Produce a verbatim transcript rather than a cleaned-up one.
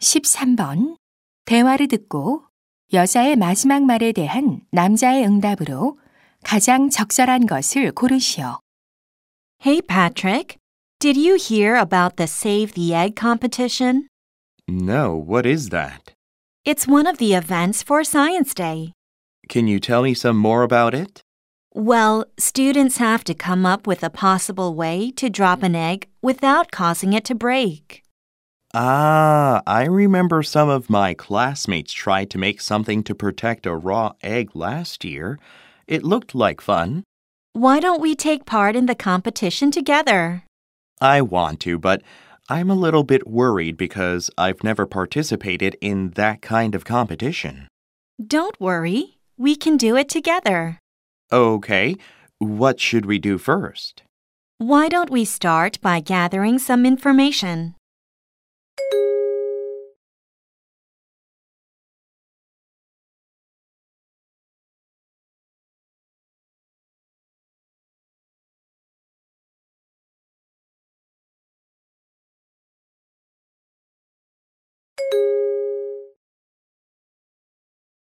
십삼 번. 대화를 듣고 여자의 마지막 말에 대한 남자의 응답으로 가장 적절한 것을 고르시오. Hey, Patrick. Did you hear about the Save the Egg competition? No, what is that? It's one of the events for Science Day. Can you tell me some more about it? Well, students have to come up with a possible way to drop an egg without causing it to break. Ah, I remember some of my classmates tried to make something to protect a raw egg last year. It looked like fun. Why don't we take part in the competition together? I want to, but I'm a little bit worried because I've never participated in that kind of competition. Don't worry. We can do it together. Okay, what should we do first? Why don't we start by gathering some information?